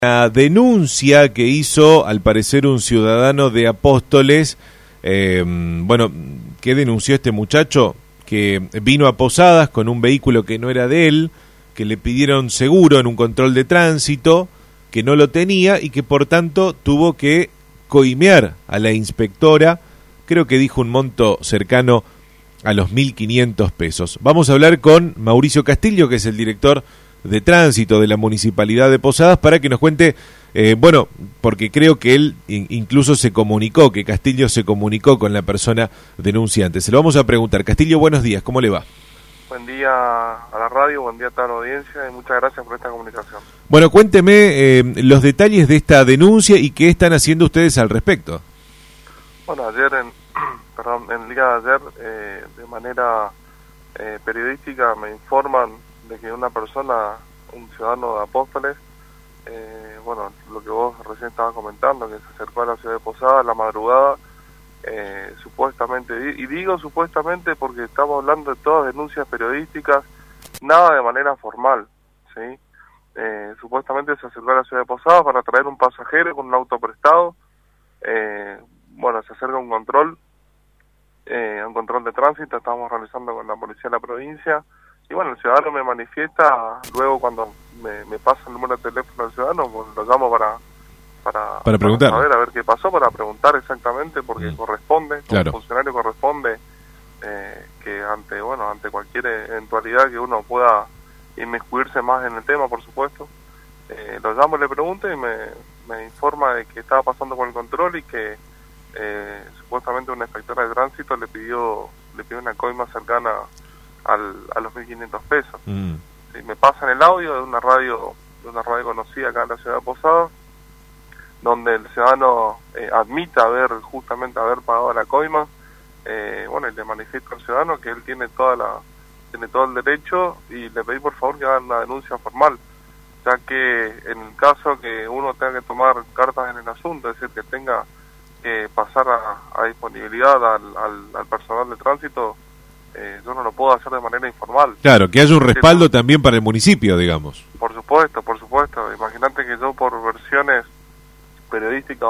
Una denuncia que hizo, al parecer, un ciudadano de Apóstoles. ¿Qué denunció este muchacho? Que vino a Posadas con un vehículo que no era de él, que le pidieron seguro en un control de tránsito, que no lo tenía y que por tanto tuvo que coimear a la inspectora. Creo que dijo un monto cercano a los 1.500 pesos. Vamos a hablar con Mauricio Castillo, que es el director de tránsito de la Municipalidad de Posadas, para que nos cuente, porque creo que él incluso que Castillo se comunicó con la persona denunciante. Se lo vamos a preguntar. Castillo, buenos días, ¿cómo le va? Buen día a la radio, buen día a toda la audiencia y muchas gracias por esta comunicación. Bueno, cuénteme los detalles de esta denuncia y qué están haciendo ustedes al respecto. Bueno, en el día de ayer, de manera periodística, me informan de que una persona, un ciudadano de Apóstoles, lo que vos recién estabas comentando, que se acercó a la ciudad de Posadas a la madrugada, supuestamente, y digo supuestamente porque estamos hablando de todas denuncias periodísticas, nada de manera formal, ¿sí? Supuestamente se acercó a la ciudad de Posadas para traer un pasajero con un auto prestado. Se acerca un control de tránsito, estamos realizando con la policía de la provincia, y el ciudadano me manifiesta, luego cuando me pasa el número de teléfono del ciudadano, lo llamo para preguntar, a ver qué pasó, para preguntar exactamente, porque corresponde, claro. Como funcionario corresponde que ante cualquier eventualidad que uno pueda inmiscuirse más en el tema, por supuesto, lo llamo y le pregunto y me informa de que estaba pasando por el control y que supuestamente una inspectora de tránsito le pidió una coima cercana a los 1.500 pesos. Sí, me pasan el audio de una radio conocida acá en la ciudad de Posadas, donde el ciudadano admite haber pagado la coima. Y le manifiesto al ciudadano que él tiene todo el derecho, y le pedí por favor que hagan una denuncia formal, ya que en el caso que uno tenga que tomar cartas en el asunto, es decir, que tenga que pasar a disponibilidad al personal de tránsito, yo no lo puedo hacer de manera informal. Claro, que haya un respaldo también para el municipio, digamos. Por supuesto. Imagínate que yo, por versiones periodísticas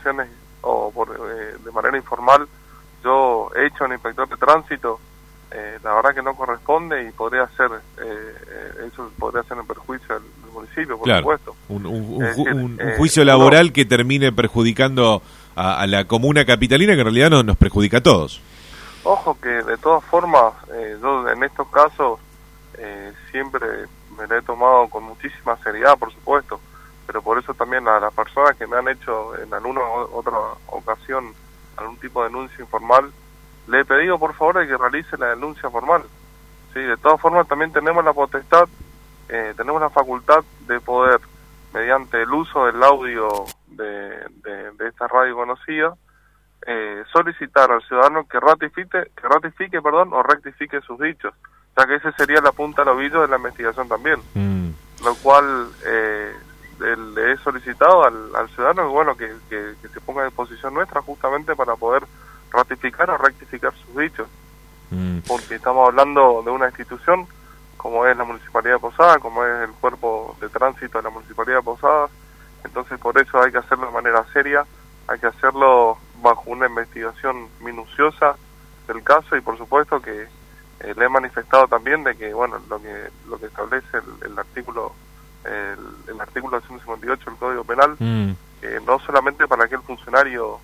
de manera informal, yo he hecho un inspector de tránsito, la verdad que no corresponde, y podría ser eso podría ser en perjuicio del municipio, por supuesto. Un juicio laboral que termine perjudicando a la comuna capitalina, que en realidad nos perjudica a todos. Ojo que de todas formas, yo en estos casos siempre me lo he tomado con muchísima seriedad, por supuesto, pero por eso también a las personas que me han hecho en alguna otra ocasión algún tipo de denuncia informal, le he pedido por favor de que realice la denuncia formal. Sí, de todas formas también tenemos la potestad, tenemos la facultad de poder, mediante el uso del audio de esta radio conocida, solicitar al ciudadano que ratifique o rectifique sus dichos, ya que ese sería la punta del ovillo de la investigación también. Lo cual le he solicitado al ciudadano que se ponga a disposición nuestra, justamente para poder ratificar o rectificar sus dichos, porque estamos hablando de una institución como es la Municipalidad de Posadas, como es el cuerpo de tránsito de la Municipalidad de Posadas. Entonces por eso hay que hacerlo de manera seria, hay que hacerlo bajo una investigación minuciosa del caso, y por supuesto que le he manifestado también de que lo que establece el artículo 158 del Código Penal, que no solamente para aquel funcionario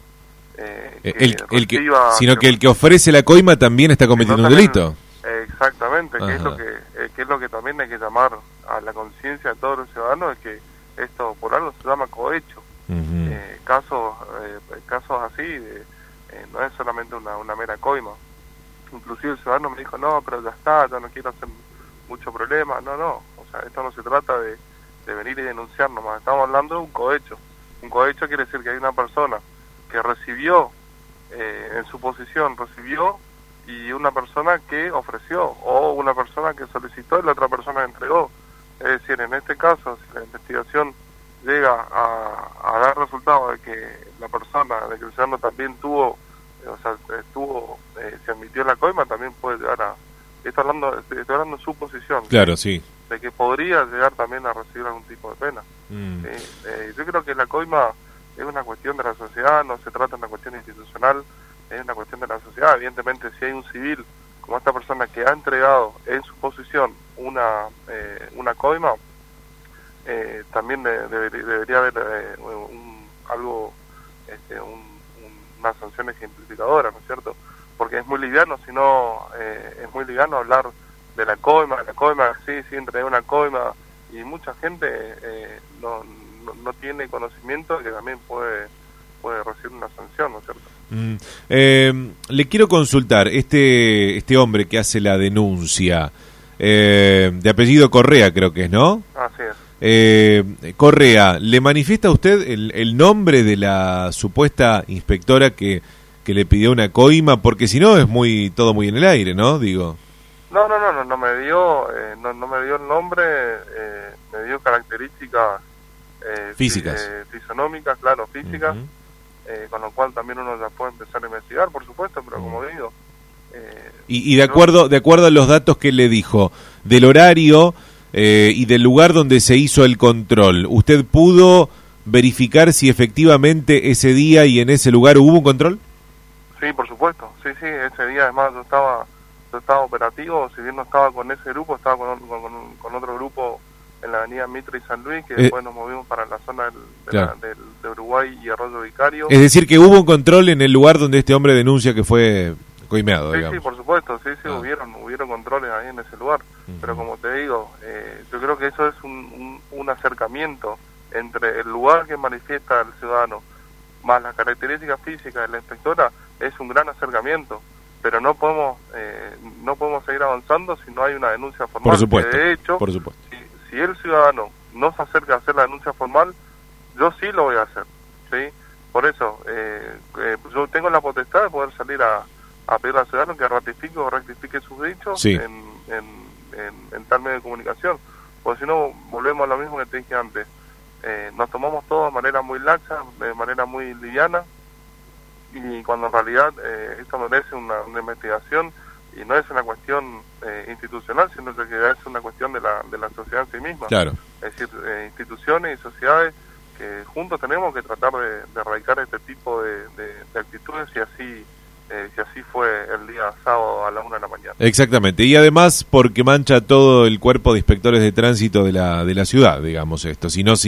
sino que el que ofrece la coima también está cometiendo un delito. Exactamente. Que es lo que también hay que llamar a la conciencia de todos los ciudadanos, es que esto por algo se llama cohecho. Casos así no es solamente una mera coima. Inclusive el ciudadano me dijo, no, pero ya está, ya no quiero hacer mucho problema. No, o sea, esto no se trata de venir y denunciar nomás, estamos hablando de un cohecho. Un cohecho quiere decir que hay una persona que recibió, en su posición recibió, y una persona que ofreció, o una persona que solicitó y la otra persona entregó. Es decir, en este caso, si la investigación llega a dar resultado de que de que el ciudadano también se admitió la coima, también puede llegar estoy hablando de su posición. Claro, sí. De que podría llegar también a recibir algún tipo de pena. Yo creo que la coima es una cuestión de la sociedad, no se trata de una cuestión institucional, es una cuestión de la sociedad. Evidentemente, si hay un civil como esta persona que ha entregado en su posición una coima, también debería haber una sanción ejemplificadora, ¿no es cierto? Porque es muy liviano, es muy liviano hablar de la coima, sí, entregué una coima, y mucha gente no tiene conocimiento de que también puede recibir una sanción, ¿no es cierto? Le quiero consultar, este hombre que hace la denuncia, de apellido Correa creo que es, ¿no? Así es. Correa, ¿le manifiesta a usted el nombre de la supuesta inspectora que le pidió una coima? Porque si no es todo muy en el aire, ¿no? Digo. No me dio el nombre, me dio características físicas, fisonómicas, claro, físicas, con lo cual también uno ya puede empezar a investigar, por supuesto, pero como digo... y de acuerdo a los datos que le dijo, del horario y del lugar donde se hizo el control, ¿usted pudo verificar si efectivamente ese día y en ese lugar hubo un control? Sí, por supuesto, sí, ese día además yo estaba operativo, si bien no estaba con ese grupo, estaba con otro grupo en la avenida Mitre y San Luis, que después nos movimos para la zona de Uruguay y Arroyo Vicario. Es decir, que hubo un control en el lugar donde este hombre denuncia que fue coimeado, digamos. Sí, por supuesto, hubieron controles ahí en ese lugar, pero como te digo, yo creo que eso es un acercamiento entre el lugar que manifiesta el ciudadano más las características físicas de la inspectora, es un gran acercamiento, pero no podemos seguir avanzando si no hay una denuncia formal. Por supuesto, de hecho, si el ciudadano no se acerca a hacer la denuncia formal, yo sí lo voy a hacer, ¿sí? Por eso, yo tengo la potestad de poder salir a pedirle al ciudadano que rectifique sus dichos en tal medio de comunicación, porque si no, volvemos a lo mismo que te dije antes. Nos tomamos todo de manera muy laxa, de manera muy liviana, y cuando en realidad esto merece una investigación, y no es una cuestión institucional, sino que es una cuestión de la sociedad en sí misma. Claro. Es decir, instituciones y sociedades que juntos tenemos que tratar de erradicar este tipo de actitudes, y así fue el día sábado a la 1 de la mañana. Exactamente, y además porque mancha todo el cuerpo de inspectores de tránsito de la ciudad, digamos esto. Si no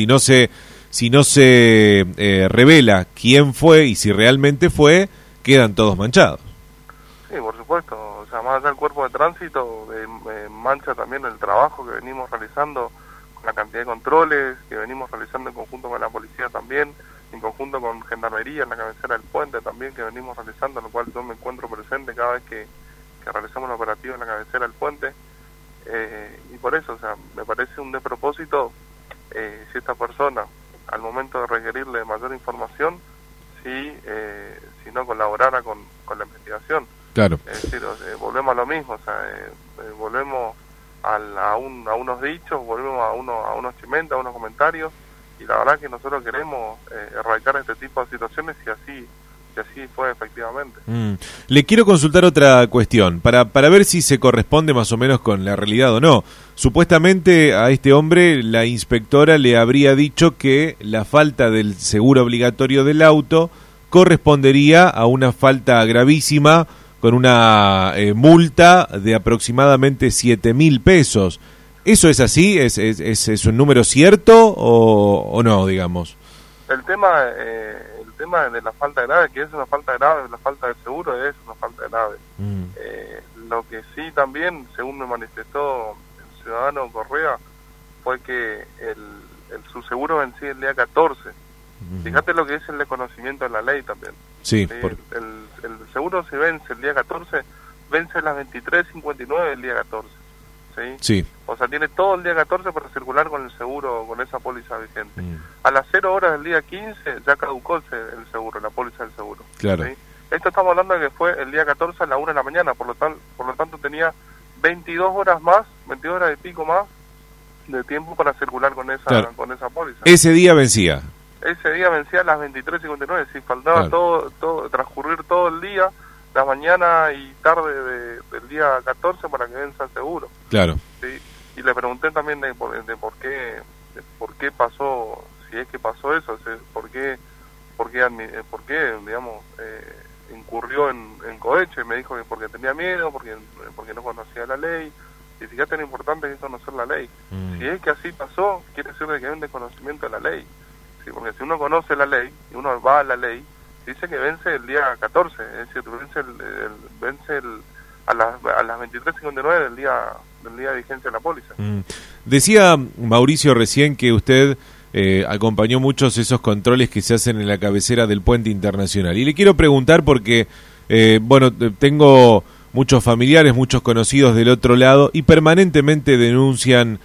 se revela quién fue y si realmente fue, quedan todos manchados. Sí, por supuesto. O sea, más allá del cuerpo de tránsito, mancha también el trabajo que venimos realizando, con la cantidad de controles que venimos realizando en conjunto con la policía también, en conjunto con Gendarmería en la cabecera del puente también, que venimos realizando, en lo cual yo me encuentro presente cada vez que realizamos un operativo en la cabecera del puente, y por eso, o sea, me parece un despropósito si esta persona, al momento de requerirle mayor información, si no colaborara con la investigación. Claro. Es decir, volvemos a lo mismo, o sea, volvemos a unos dichos, volvemos a unos chimentos, a unos comentarios, y la verdad que nosotros queremos erradicar este tipo de situaciones, y así fue efectivamente. Le quiero consultar otra cuestión, para ver si se corresponde más o menos con la realidad o no. Supuestamente a este hombre la inspectora le habría dicho que la falta del seguro obligatorio del auto correspondería a una falta gravísima con una multa de aproximadamente 7.000 pesos. ¿Eso es así? ¿Es un número cierto o no, digamos? El tema de la falta grave, que es una falta grave, la falta de seguro es una falta grave. Lo que sí también, según me manifestó el ciudadano Correa, fue que su seguro vencía el día 14. Fíjate lo que es el desconocimiento de la ley también. Sí. El seguro se vence el día 14, vence a las 23:59 del día 14. ¿Sí? O sea, tiene todo el día 14 para circular con el seguro, con esa póliza vigente. A las 0 horas del día 15 ya caducó el seguro, la póliza del seguro. Claro. ¿Sí? Esto estamos hablando de que fue el día 14 a la 1 de la mañana, por lo tanto tenía 22 horas y pico más de tiempo para circular con esa póliza. Ese día vencía. Ese día vencía a las 23:59, si faltaba todo transcurrir todo el día, la mañana y tarde del día 14 para que venza el seguro. Claro. ¿Sí? Y le pregunté también de por qué por qué pasó, si es que pasó eso, por qué digamos, incurrió en cohecho, y me dijo que porque tenía miedo, porque no conocía la ley. Y fíjate lo importante que es conocer la ley. Si es que así pasó, quiere decir que hay un desconocimiento de la ley. Sí, porque si uno conoce la ley, y uno va a la ley, dice que vence el día 14, es decir, vence a las 23:59 del día de vigencia de la póliza. Decía Mauricio recién que usted acompañó muchos esos controles que se hacen en la cabecera del puente internacional. Y le quiero preguntar porque, tengo muchos familiares, muchos conocidos del otro lado y permanentemente denuncian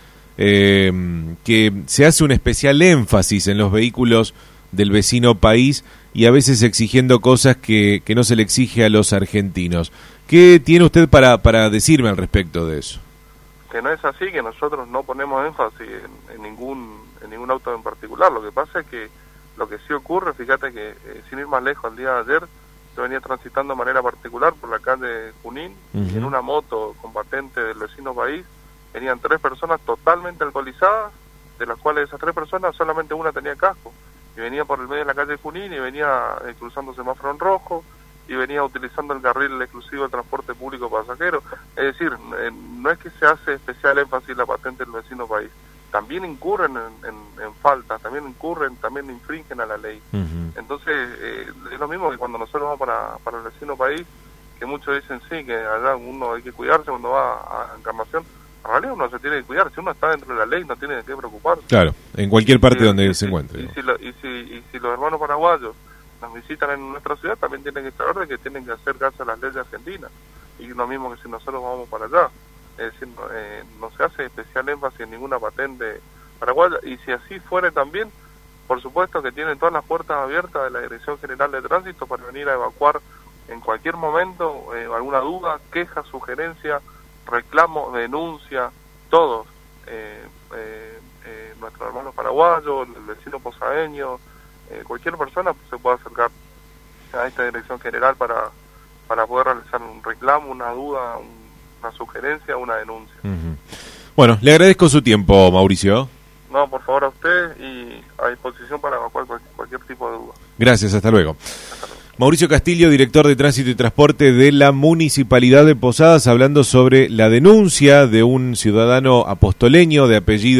que se hace un especial énfasis en los vehículos del vecino país y a veces exigiendo cosas que no se le exige a los argentinos. ¿Qué tiene usted para decirme al respecto de eso? Que no es así, que nosotros no ponemos énfasis en ningún auto en particular. Lo que pasa es que lo que sí ocurre, fíjate que sin ir más lejos, el día de ayer yo venía transitando de manera particular por la calle Junín, y en una moto con patente del vecino país venían 3 personas totalmente alcoholizadas, de las cuales esas 3 personas solamente una tenía casco, y venía por el medio de la calle Junín y venía cruzando semáforo en rojo, y venía utilizando el carril exclusivo de transporte público pasajero. Es decir, no es que se hace especial énfasis en la patente del vecino país, también incurren en faltas, también infringen a la ley. Entonces, es lo mismo que cuando nosotros vamos para el vecino país, que muchos dicen sí, que allá uno hay que cuidarse cuando va a Encarnación. En realidad uno se tiene que cuidar, si uno está dentro de la ley no tiene de qué preocuparse. Claro, en cualquier parte donde se encuentre. Y si los hermanos paraguayos nos visitan en nuestra ciudad, también tienen que saber de que tienen que hacer caso a las leyes argentinas, y lo mismo que si nosotros vamos para allá. Es decir, no se hace especial énfasis en ninguna patente paraguaya, y si así fuera también, por supuesto que tienen todas las puertas abiertas de la Dirección General de Tránsito para venir a evacuar en cualquier momento alguna duda, queja, sugerencia, reclamo, denuncia, todos, nuestros hermanos paraguayos, el vecino posadeño, cualquier persona se puede acercar a esta Dirección General para poder realizar un reclamo, una duda, una sugerencia, una denuncia. Bueno, le agradezco su tiempo, Mauricio. No, por favor, a usted, y a disposición para evacuar cualquier tipo de duda. Gracias, hasta luego. Mauricio Castillo, director de Tránsito y Transporte de la Municipalidad de Posadas, hablando sobre la denuncia de un ciudadano apostoleño de apellido